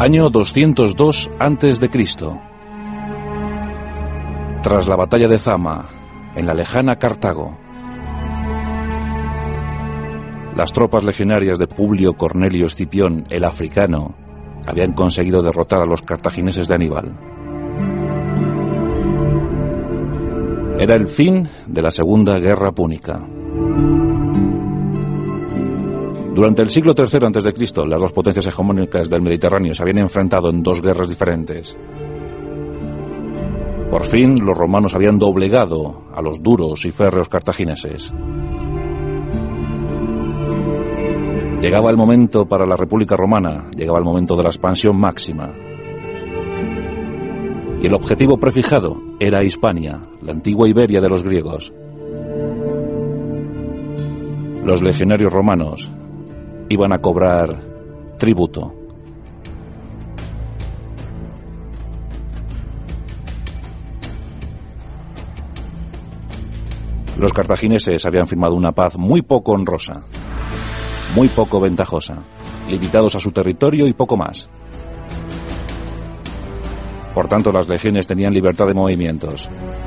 Año 202 a.C. Tras la batalla de Zama, en la lejana Cartago, las tropas legionarias de Publio Cornelio Escipión el Africano habían conseguido derrotar a los cartagineses de Aníbal. Era el fin de la Segunda Guerra Púnica. Durante el siglo III a.C., las dos potencias hegemónicas del Mediterráneo se habían enfrentado en dos guerras diferentes. Por fin, los romanos habían doblegado a los duros y férreos cartagineses. Llegaba el momento para la República Romana, llegaba el momento de la expansión máxima. Y el objetivo prefijado era Hispania, la antigua Iberia de los griegos. Los legionarios romanos iban a cobrar tributo. Los cartagineses habían firmado una paz muy poco honrosa, muy poco ventajosa, limitados a su territorio y poco más. Por tanto, las legiones tenían libertad de movimientos.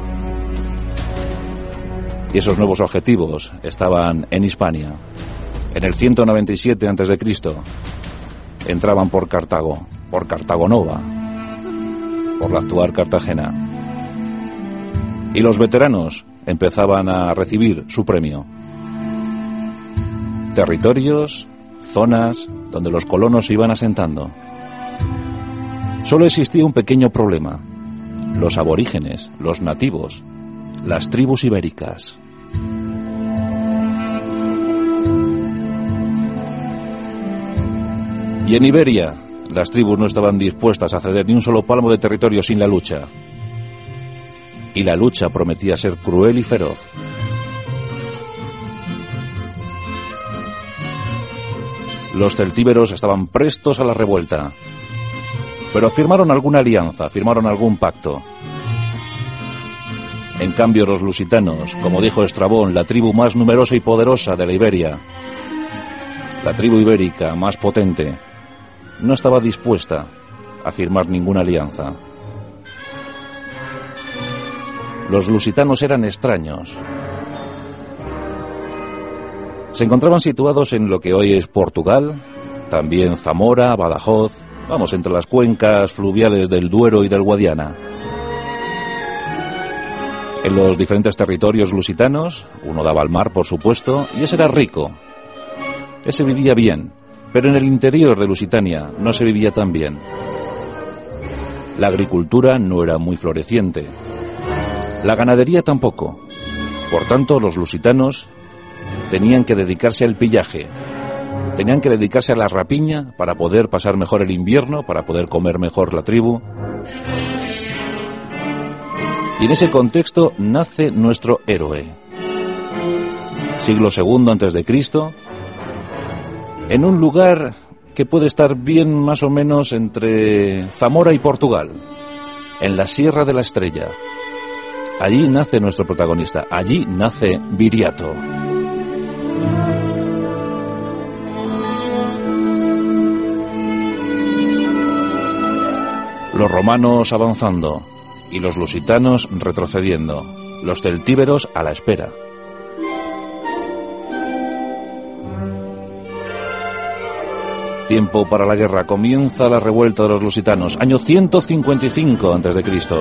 Y esos nuevos objetivos estaban en Hispania. En el 197 a.C. entraban por Cartago, por Cartago Nova, por la actual Cartagena. Y los veteranos empezaban a recibir su premio. Territorios, zonas donde los colonos se iban asentando. Solo existía un pequeño problema: los aborígenes, los nativos, las tribus ibéricas. Y en Iberia, las tribus no estaban dispuestas a ceder ni un solo palmo de territorio sin la lucha. Y la lucha prometía ser cruel y feroz. Los celtíberos estaban prestos a la revuelta, pero firmaron alguna alianza, firmaron algún pacto. En cambio, los lusitanos, como dijo Estrabón, la tribu más numerosa y poderosa de la Iberia, la tribu ibérica más potente, no estaba dispuesta a firmar ninguna alianza. Los lusitanos eran extraños. Se encontraban situados en lo que hoy es Portugal, también Zamora, Badajoz, entre las cuencas fluviales del Duero y del Guadiana. En los diferentes territorios lusitanos, uno daba al mar, por supuesto, y ese era rico. Ese vivía bien, pero en el interior de Lusitania no se vivía tan bien. La agricultura no era muy floreciente. La ganadería tampoco. Por tanto, los lusitanos tenían que dedicarse al pillaje. Tenían que dedicarse a la rapiña para poder pasar mejor el invierno, para poder comer mejor la tribu. Y en ese contexto nace nuestro héroe. Siglo II a.C., en un lugar que puede estar bien más o menos entre Zamora y Portugal, en la Sierra de la Estrella. Allí nace nuestro protagonista, allí nace Viriato. Los romanos avanzando y los lusitanos retrocediendo, los celtíberos a la espera. Tiempo para la guerra, comienza la revuelta de los lusitanos, año 155 a.C.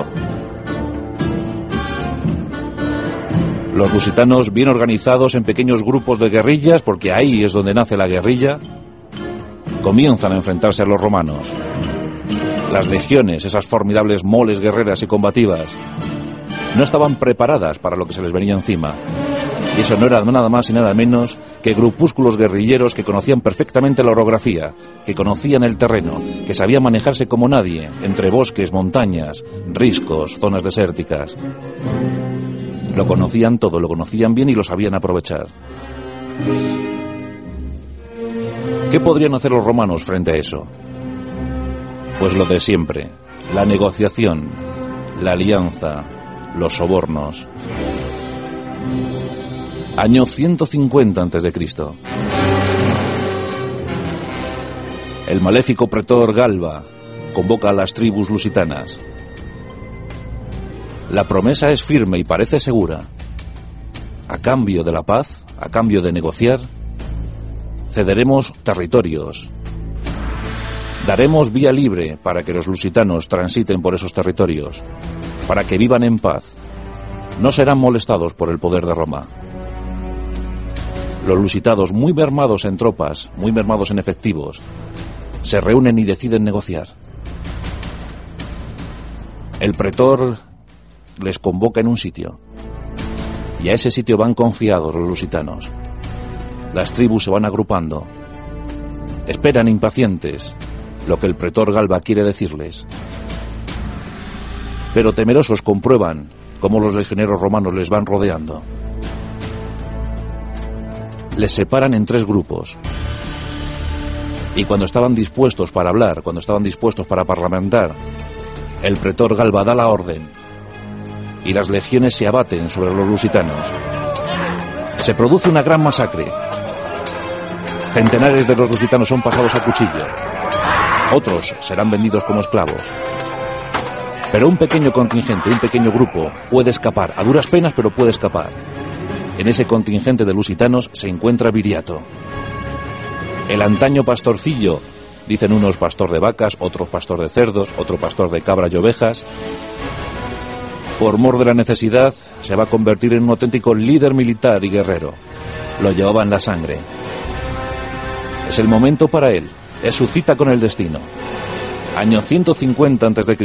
Los lusitanos, bien organizados en pequeños grupos de guerrillas, porque ahí es donde nace la guerrilla, comienzan a enfrentarse a los romanos. Las legiones, esas formidables moles guerreras y combativas, no estaban preparadas para lo que se les venía encima. Y eso no era nada más y nada menos que grupúsculos guerrilleros que conocían perfectamente la orografía, que conocían el terreno, que sabían manejarse como nadie, entre bosques, montañas, riscos, zonas desérticas. Lo conocían todo, lo conocían bien y lo sabían aprovechar. ¿Qué podrían hacer los romanos frente a eso? Pues lo de siempre: la negociación, la alianza, los sobornos. Año 150 a.C. El maléfico pretor Galba, convoca a las tribus lusitanas. La promesa es firme y parece segura. A cambio de la paz, a cambio de negociar, cederemos territorios. Daremos vía libre para que los lusitanos transiten por esos territorios, para que vivan en paz. No serán molestados por el poder de Roma. Los lusitanos, muy mermados en tropas, muy mermados en efectivos, se reúnen y deciden negociar. El pretor les convoca en un sitio, y a ese sitio van confiados los lusitanos. Las tribus se van agrupando, esperan impacientes lo que el pretor Galba quiere decirles, pero temerosos comprueban cómo los legioneros romanos les van rodeando. Les separan en 3 grupos, y cuando estaban dispuestos para hablar, cuando estaban dispuestos para parlamentar, el pretor Galba da la orden y las legiones se abaten sobre los lusitanos. Se produce una gran masacre. Centenares de los lusitanos son pasados a cuchillo. Otros serán vendidos como esclavos. Pero un pequeño contingente, un pequeño grupo puede escapar, a duras penas, pero puede escapar. En ese contingente de lusitanos se encuentra Viriato. El antaño pastorcillo, dicen unos pastor de vacas, otros pastor de cerdos, otro pastor de cabras y ovejas. Por mor de la necesidad, se va a convertir en un auténtico líder militar y guerrero. Lo llevaba en la sangre. Es el momento para él, es su cita con el destino. Año 150 a.C.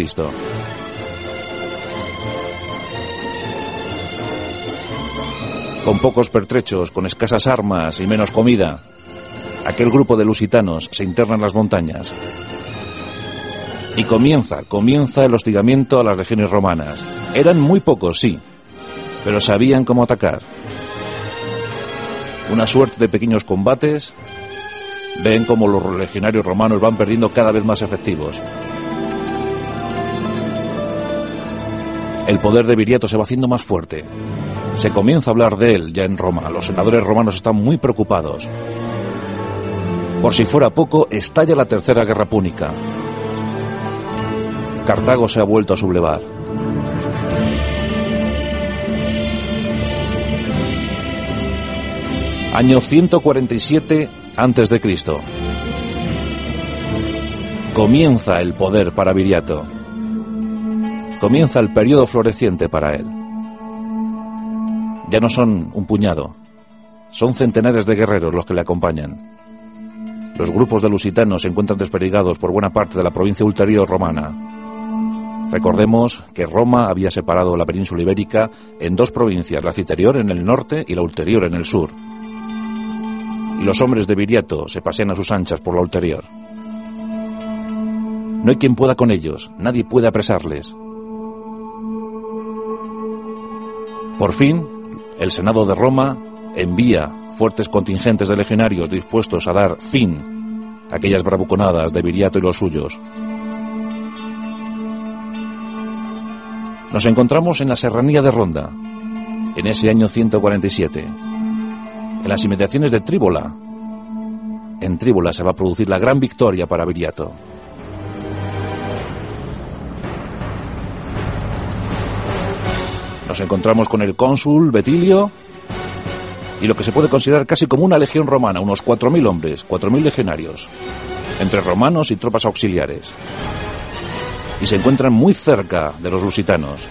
Con pocos pertrechos, con escasas armas y menos comida, aquel grupo de lusitanos se interna en las montañas. Y comienza el hostigamiento a las legiones romanas. Eran muy pocos, sí, pero sabían cómo atacar. Una suerte de pequeños combates. Ven cómo los legionarios romanos van perdiendo cada vez más efectivos. El poder de Viriato se va haciendo más fuerte. Se comienza a hablar de él ya en Roma. Los senadores romanos están muy preocupados. Por si fuera poco, estalla la Tercera Guerra Púnica. Cartago se ha vuelto a sublevar. Año 147 a.C. Comienza el poder para Viriato. Comienza el periodo floreciente para él. Ya no son un puñado, son centenares de guerreros los que le acompañan. Los grupos de lusitanos se encuentran desperdigados por buena parte de la provincia ulterior romana. Recordemos que Roma había separado la península ibérica en 2 provincias, la citerior en el norte y la ulterior en el sur. Y los hombres de Viriato se pasean a sus anchas por la ulterior. No hay quien pueda con ellos, nadie puede apresarles. Por fin, el Senado de Roma envía fuertes contingentes de legionarios dispuestos a dar fin a aquellas bravuconadas de Viriato y los suyos. Nos encontramos en la serranía de Ronda, en ese año 147, en las inmediaciones de Tríbola. En Tríbola se va a producir la gran victoria para Viriato. Nos encontramos con el cónsul Betilio y lo que se puede considerar casi como una legión romana, unos 4.000 hombres, 4.000 legionarios, entre romanos y tropas auxiliares. Y se encuentran muy cerca de los lusitanos.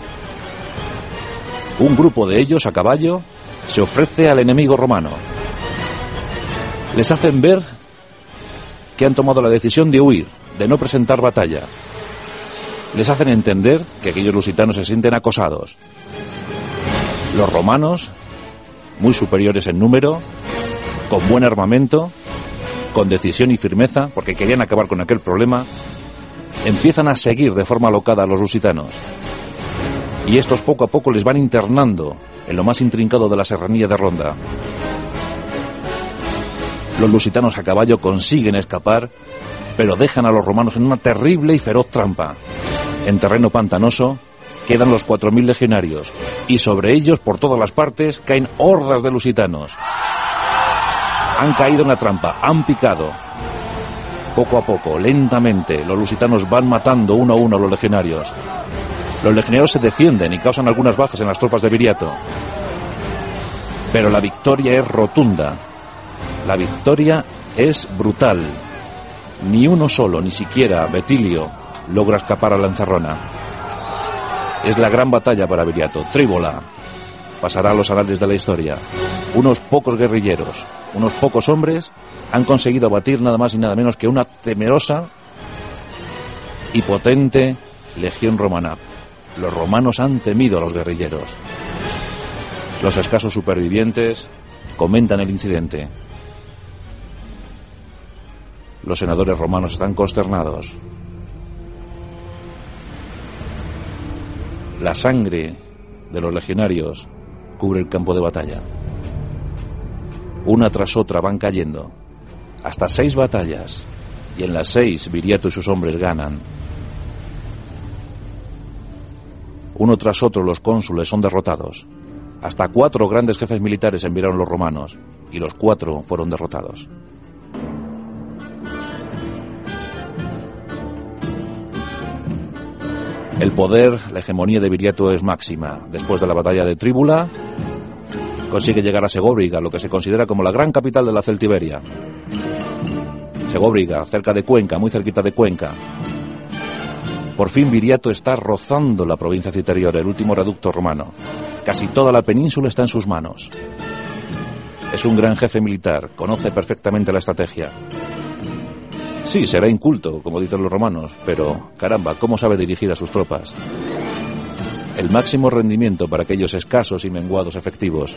Un grupo de ellos, a caballo, se ofrece al enemigo romano. Les hacen ver que han tomado la decisión de huir, de no presentar batalla. Les hacen entender que aquellos lusitanos se sienten acosados. Los romanos, muy superiores en número, con buen armamento, con decisión y firmeza, porque querían acabar con aquel problema, empiezan a seguir de forma alocada a los lusitanos. Y estos poco a poco les van internando en lo más intrincado de la serranía de Ronda. Los lusitanos a caballo consiguen escapar, pero dejan a los romanos en una terrible y feroz trampa. En terreno pantanoso quedan los 4.000 legionarios, y sobre ellos, por todas las partes, caen hordas de lusitanos. Han caído en la trampa, han picado. Poco a poco, lentamente, los lusitanos van matando uno a uno a los legionarios. Los legionarios se defienden y causan algunas bajas en las tropas de Viriato. Pero la victoria es rotunda. La victoria es brutal. Ni uno solo, ni siquiera Betilio, logra escapar a la encerrona. Es la gran batalla para Viriato. Tríbola pasará a los anales de la historia. Unos pocos guerrilleros, unos pocos hombres han conseguido abatir nada más y nada menos que una temerosa y potente legión romana. Los romanos han temido a los guerrilleros. Los escasos supervivientes comentan el incidente. Los senadores romanos están consternados. La sangre de los legionarios cubre el campo de batalla. Una tras otra van cayendo. Hasta 6 batallas. Y en las 6 Viriato y sus hombres ganan. Uno tras otro los cónsules son derrotados. Hasta 4 grandes jefes militares enviaron los romanos. Y los 4 fueron derrotados. El poder, la hegemonía de Viriato es máxima. Después de la batalla de Tríbula, consigue llegar a Segóbriga, lo que se considera como la gran capital de la Celtiberia. Segóbriga, cerca de Cuenca, muy cerquita de Cuenca. Por fin Viriato está rozando la provincia citerior, el último reducto romano. Casi toda la península está en sus manos. Es un gran jefe militar, conoce perfectamente la estrategia. Sí, será inculto, como dicen los romanos, pero, caramba, ¿cómo sabe dirigir a sus tropas? El máximo rendimiento para aquellos escasos y menguados efectivos.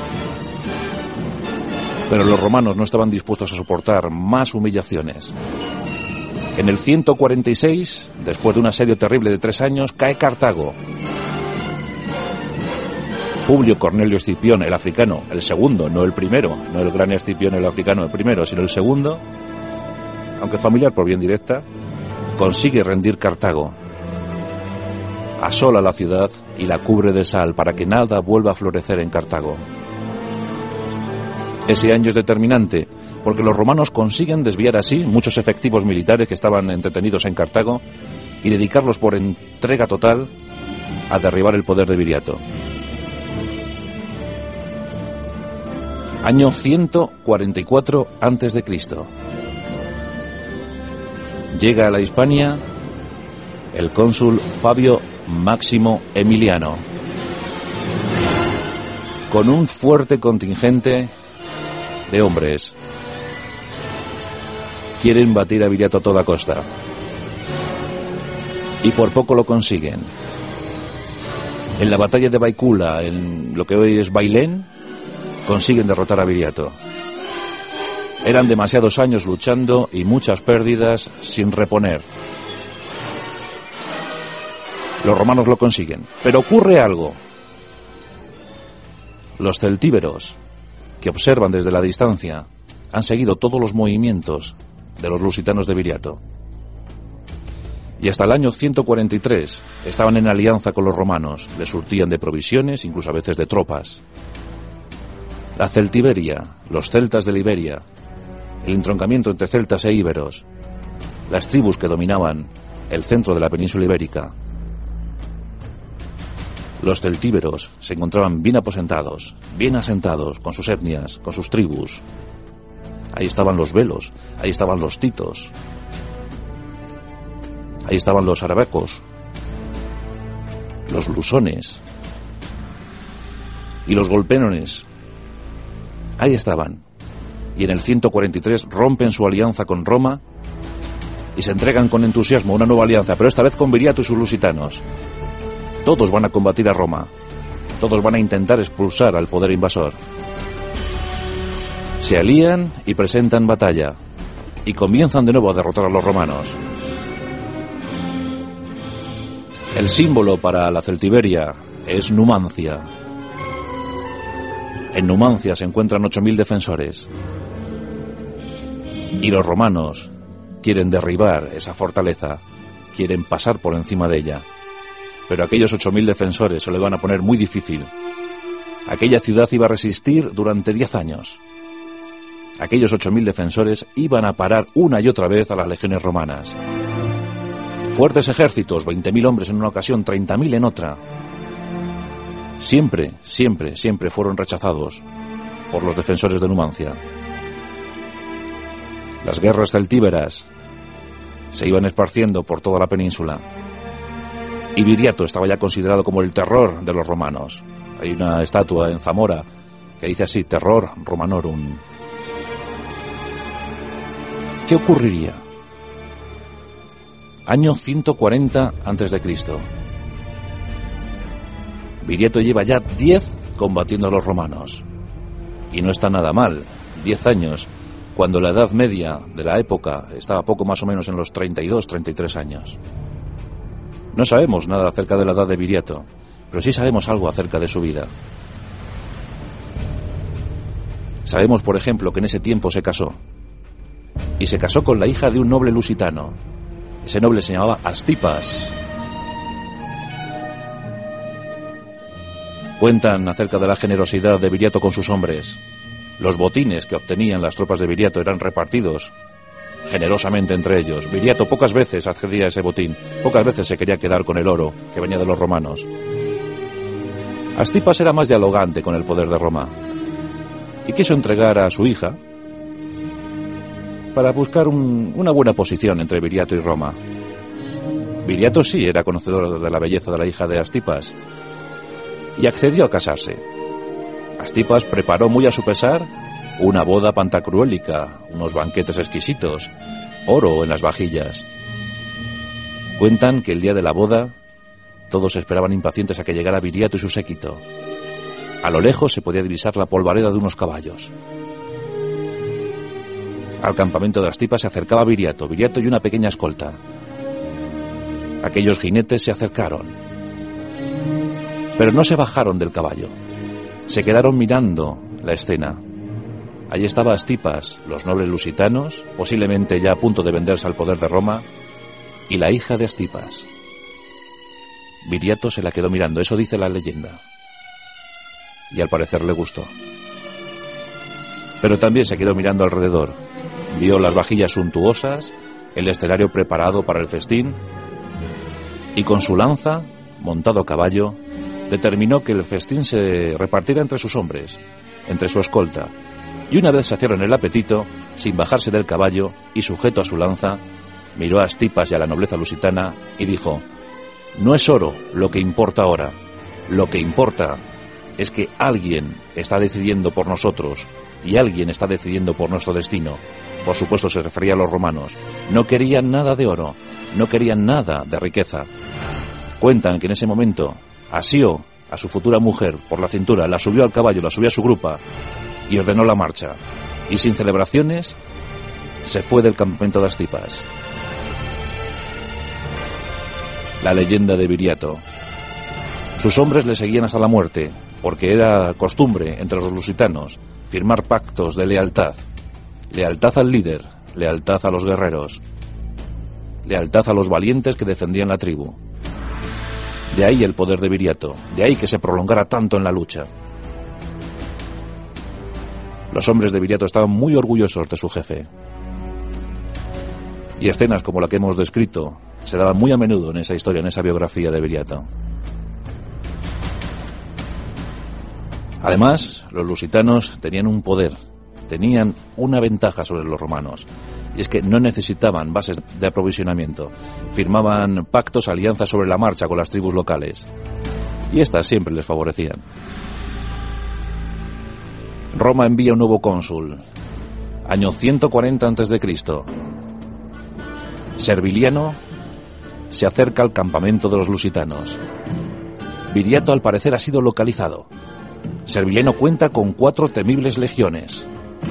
Pero los romanos no estaban dispuestos a soportar más humillaciones. En el 146, después de un asedio terrible de 3 años, cae Cartago. Publio Cornelio Escipión, el africano, el segundo, no el primero, no el gran Escipión el africano, el primero, sino el segundo, aunque familiar por bien directa, consigue rendir Cartago. Asola la ciudad y la cubre de sal para que nada vuelva a florecer en Cartago. Ese año es determinante, porque los romanos consiguen desviar así muchos efectivos militares que estaban entretenidos en Cartago y dedicarlos por entrega total a derribar el poder de Viriato. Año 144 a.C. Llega a la Hispania el cónsul Fabio Máximo Emiliano, con un fuerte contingente de hombres. Quieren batir a Viriato a toda costa. Y por poco lo consiguen. En la batalla de Baecula, en lo que hoy es Bailén, consiguen derrotar a Viriato. Eran demasiados años luchando y muchas pérdidas sin reponer. Los romanos lo consiguen. Pero ocurre algo. Los celtíberos, que observan desde la distancia, han seguido todos los movimientos de los lusitanos de Viriato. Y hasta el año 143 estaban en alianza con los romanos, les surtían de provisiones, incluso a veces de tropas. La Celtiberia, los celtas de Liberia, el entroncamiento entre celtas e íberos, las tribus que dominaban el centro de la península ibérica. Los celtíberos se encontraban bien aposentados, bien asentados, con sus etnias, con sus tribus. Ahí estaban los velos, ahí estaban los titos, ahí estaban los arabecos, los lusones y los golpénones. Ahí estaban. Y en el 143 rompen su alianza con Roma y se entregan con entusiasmo a una nueva alianza, pero esta vez con Viriato y sus lusitanos. Todos van a combatir a Roma. Todos van a intentar expulsar al poder invasor. Se alían y presentan batalla. Y comienzan de nuevo a derrotar a los romanos. El símbolo para la Celtiberia es Numancia. En Numancia se encuentran 8.000 defensores. Y los romanos quieren derribar esa fortaleza, quieren pasar por encima de ella. Pero aquellos 8.000 defensores se lo van a poner muy difícil. Aquella ciudad iba a resistir durante 10 años. Aquellos 8.000 defensores iban a parar una y otra vez a las legiones romanas. Fuertes ejércitos, 20.000 hombres en una ocasión, 30.000 en otra. Siempre fueron rechazados por los defensores de Numancia. Las guerras celtíberas se iban esparciendo por toda la península. Y Viriato estaba ya considerado como el terror de los romanos. Hay una estatua en Zamora que dice así: Terror Romanorum. ¿Qué ocurriría? Año 140 a.C. Viriato lleva ya 10 combatiendo a los romanos. Y no está nada mal. 10 años, cuando la edad media de la época estaba poco más o menos en los 32, 33 años. No sabemos nada acerca de la edad de Viriato, pero sí sabemos algo acerca de su vida. Sabemos, por ejemplo, que en ese tiempo se casó. Y se casó con la hija de un noble lusitano. Ese noble se llamaba Astipas. Cuentan acerca de la generosidad de Viriato con sus hombres. Los botines que obtenían las tropas de Viriato eran repartidos generosamente entre ellos. Viriato pocas veces accedía a ese botín, pocas veces se quería quedar con el oro que venía de los romanos. Astipas era más dialogante con el poder de Roma y quiso entregar a su hija para buscar una buena posición entre Viriato y Roma. Viriato sí era conocedor de la belleza de la hija de Astipas y accedió a casarse. Astipas preparó muy a su pesar una boda pantacruélica, unos banquetes exquisitos, oro en las vajillas. Cuentan que el día de la boda todos esperaban impacientes a que llegara Viriato y su séquito. A lo lejos se podía divisar la polvareda de unos caballos. Al campamento de Astipas se acercaba Viriato y una pequeña escolta. Aquellos jinetes se acercaron, pero no se bajaron del caballo. Se quedaron mirando la escena. Allí estaba Astipas, los nobles lusitanos, posiblemente ya a punto de venderse al poder de Roma, y la hija de Astipas. Viriato se la quedó mirando, eso dice la leyenda. Y al parecer le gustó. Pero también se quedó mirando alrededor. Vio las vajillas suntuosas, el escenario preparado para el festín, y con su lanza, montado a caballo, determinó que el festín se repartiera entre sus hombres, entre su escolta, y una vez saciaron el apetito, sin bajarse del caballo y sujeto a su lanza, miró a Astipas y a la nobleza lusitana y dijo: no es oro lo que importa ahora, lo que importa es que alguien está decidiendo por nosotros y alguien está decidiendo por nuestro destino. Por supuesto se refería a los romanos. No querían nada de oro, no querían nada de riqueza. Cuentan que en ese momento asió a su futura mujer por la cintura, la subió al caballo, la subió a su grupa y ordenó la marcha. Y sin celebraciones se fue del campamento de Astipas. La leyenda de Viriato. Sus hombres le seguían hasta la muerte, porque era costumbre entre los lusitanos firmar pactos de lealtad. Lealtad al líder, lealtad a los guerreros, lealtad a los valientes que defendían la tribu. De ahí el poder de Viriato, de ahí que se prolongara tanto en la lucha. Los hombres de Viriato estaban muy orgullosos de su jefe. Y escenas como la que hemos descrito se daban muy a menudo en esa historia, en esa biografía de Viriato. Además, los lusitanos tenían un poder, tenían una ventaja sobre los romanos, y es que no necesitaban bases de aprovisionamiento. Firmaban pactos, alianzas sobre la marcha con las tribus locales, y estas siempre les favorecían. Roma envía un nuevo cónsul, año 140 a.C. Serviliano se acerca al campamento de los lusitanos. Viriato al parecer ha sido localizado. Serviliano cuenta con 4 temibles legiones.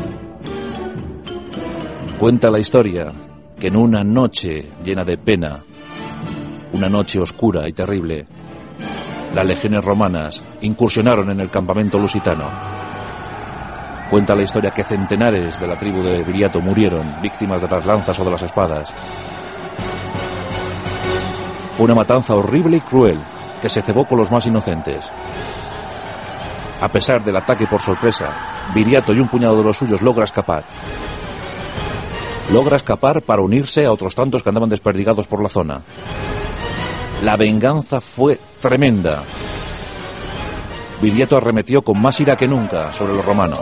Cuenta la historia que en una noche llena de pena, una noche oscura y terrible, las legiones romanas incursionaron en el campamento lusitano. Cuenta la historia que centenares de la tribu de Viriato murieron, víctimas de las lanzas o de las espadas. Fue una matanza horrible y cruel que se cebó con los más inocentes. A pesar del ataque por sorpresa, Viriato y un puñado de los suyos logra escapar. Logra escapar para unirse a otros tantos que andaban desperdigados por la zona. La venganza fue tremenda. Viriato arremetió con más ira que nunca sobre los romanos.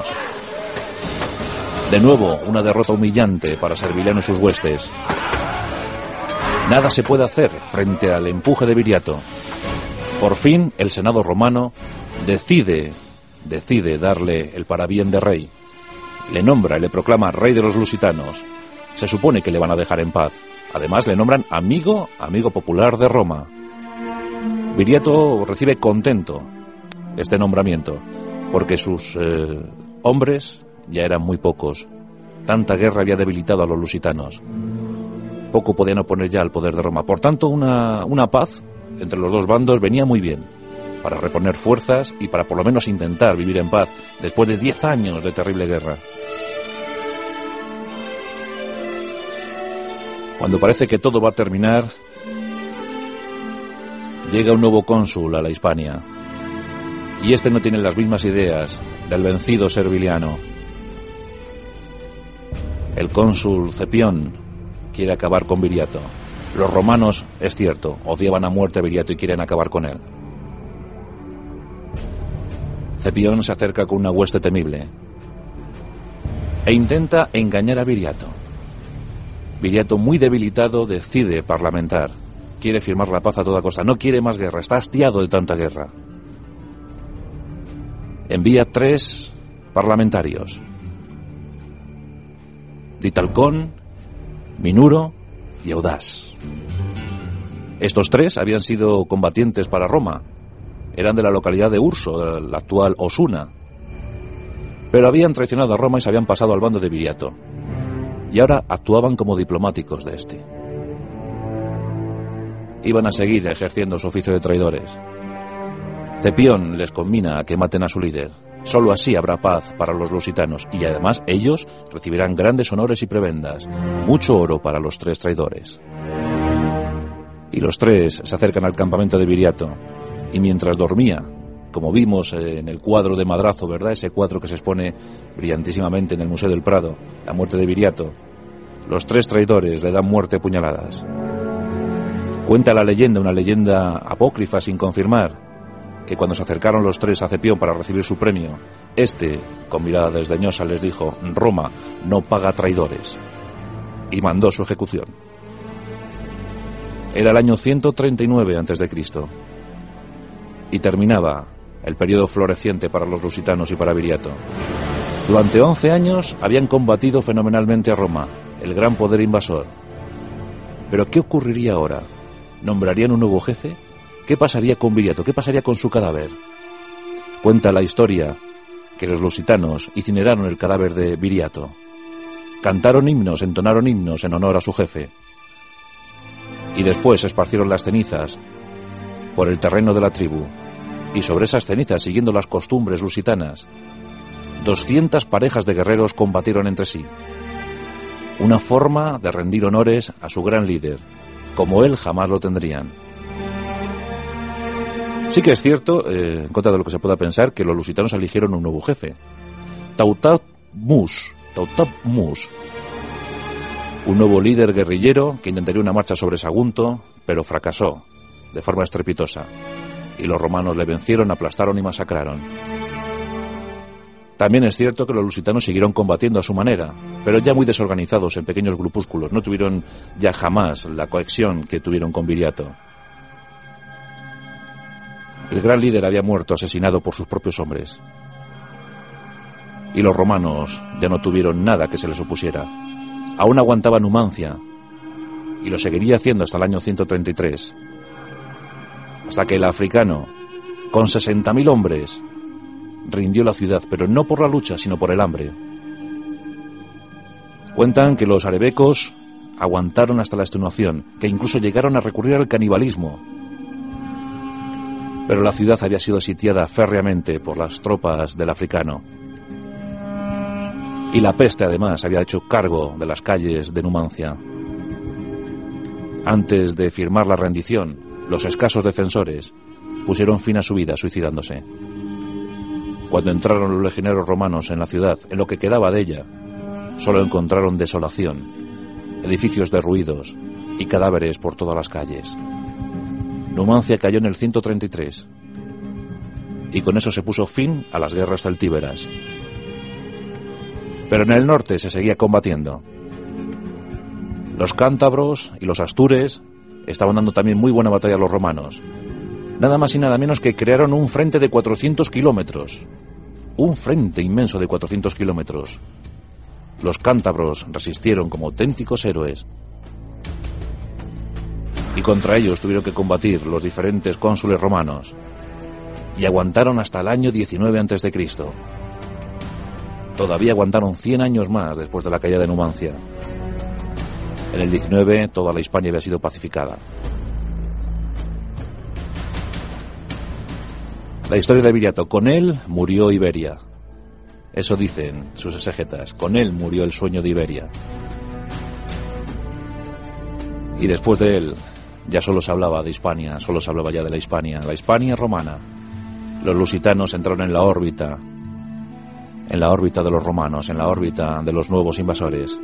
De nuevo, una derrota humillante para Serviliano y sus huestes. Nada se puede hacer frente al empuje de Viriato. Por fin, el Senado romano decide darle el parabién de rey. Le nombra y le proclama rey de los lusitanos. Se supone que le van a dejar en paz. Además, le nombran amigo popular de Roma. Viriato recibe contento este nombramiento, porque sus hombres ya eran muy pocos. Tanta guerra había debilitado a los lusitanos. Poco podían oponer ya al poder de Roma. Por tanto, una paz entre los dos bandos venía muy bien, para reponer fuerzas y para por lo menos intentar vivir en paz después de 10 años de terrible guerra. Cuando parece que todo va a terminar, llega un nuevo cónsul a la Hispania, y este no tiene las mismas ideas del vencido Serviliano. El cónsul Cepión quiere acabar con Viriato. Los romanos, es cierto, odiaban a muerte a Viriato y quieren acabar con él. Cepión se acerca con una hueste temible e intenta engañar a Viriato. Viriato, muy debilitado, decide parlamentar. Quiere firmar la paz a toda costa. No quiere más guerra. Está hastiado de tanta guerra. Envía 3 parlamentarios: Ditalcón, Minuro y Audas. Estos 3 habían sido combatientes para Roma. Eran de la localidad de Urso, de la actual Osuna. Pero habían traicionado a Roma y se habían pasado al bando de Viriato. Y ahora actuaban como diplomáticos de este. Iban a seguir ejerciendo su oficio de traidores. Cepión les conmina a que maten a su líder. Solo así habrá paz para los lusitanos, y además ellos recibirán grandes honores y prebendas, mucho oro para los 3 traidores. Y los 3 se acercan al campamento de Viriato, y mientras dormía, como vimos en el cuadro de Madrazo, ¿verdad? Ese cuadro que se expone brillantísimamente en el Museo del Prado, la muerte de Viriato, los 3 traidores le dan muerte a puñaladas. Cuenta la leyenda, una leyenda apócrifa sin confirmar, que cuando se acercaron los 3 a Cepión para recibir su premio, este, con mirada desdeñosa, les dijo: Roma no paga traidores, y mandó su ejecución. Era el año 139 a.C. y terminaba el periodo floreciente para los lusitanos y para Viriato. Durante 11 años habían combatido fenomenalmente a Roma, el gran poder invasor. Pero ¿qué ocurriría ahora? ¿Nombrarían un nuevo jefe? ¿Qué pasaría con Viriato? ¿Qué pasaría con su cadáver? Cuenta la historia que los lusitanos incineraron el cadáver de Viriato. Cantaron himnos, entonaron himnos en honor a su jefe. Y después esparcieron las cenizas por el terreno de la tribu. Y sobre esas cenizas, siguiendo las costumbres lusitanas, 200 parejas de guerreros combatieron entre sí. Una forma de rendir honores a su gran líder, como él jamás lo tendrían. Sí que es cierto, en contra de lo que se pueda pensar, que los lusitanos eligieron un nuevo jefe, Tautapmus, un nuevo líder guerrillero que intentaría una marcha sobre Sagunto, pero fracasó de forma estrepitosa, y los romanos le vencieron, aplastaron y masacraron. También es cierto que los lusitanos siguieron combatiendo a su manera, pero ya muy desorganizados en pequeños grupúsculos. No tuvieron ya jamás la cohesión que tuvieron con Viriato. El gran líder había muerto asesinado por sus propios hombres. Y los romanos ya no tuvieron nada que se les opusiera. Aún aguantaban Numancia, y lo seguiría haciendo hasta el año 133. Hasta que el africano, con 60.000 hombres, rindió la ciudad, pero no por la lucha, sino por el hambre. Cuentan que los arebecos aguantaron hasta la extenuación, que incluso llegaron a recurrir al canibalismo. Pero la ciudad había sido sitiada férreamente por las tropas del africano. Y la peste, además, había hecho cargo de las calles de Numancia. Antes de firmar la rendición, los escasos defensores pusieron fin a su vida suicidándose. Cuando entraron los legionarios romanos en la ciudad, en lo que quedaba de ella, solo encontraron desolación, edificios derruidos y cadáveres por todas las calles. Numancia cayó en el 133 y con eso se puso fin a las guerras celtíberas. Pero en el norte se seguía combatiendo. Los cántabros y los astures estaban dando también muy buena batalla a los romanos. Nada más y nada menos que crearon un frente de 400 kilómetros. Un frente inmenso de 400 kilómetros. Los cántabros resistieron como auténticos héroes. Y contra ellos tuvieron que combatir los diferentes cónsules romanos. Y aguantaron hasta el año 19 a.C. Todavía aguantaron 100 años más después de la caída de Numancia. En el 19 toda la Hispania había sido pacificada. La historia de Viriato. Con él murió Iberia. Eso dicen sus exégetas. Con él murió el sueño de Iberia. Y después de él ya solo se hablaba de Hispania, solo se hablaba ya de la Hispania romana. Los lusitanos entraron en la órbita de los romanos, en la órbita de los nuevos invasores.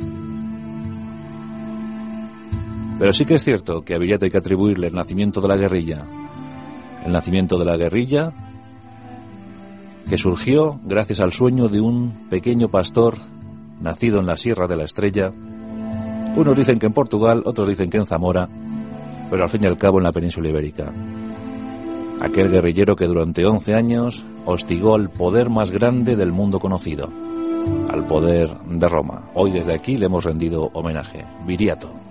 Pero sí que es cierto que a Viriato hay que atribuirle el nacimiento de la guerrilla. El nacimiento de la guerrilla que surgió gracias al sueño de un pequeño pastor nacido en la Sierra de la Estrella. Unos dicen que en Portugal, otros dicen que en Zamora, pero al fin y al cabo en la península ibérica. Aquel guerrillero que durante 11 años hostigó al poder más grande del mundo conocido, al poder de Roma. Hoy desde aquí le hemos rendido homenaje. Viriato.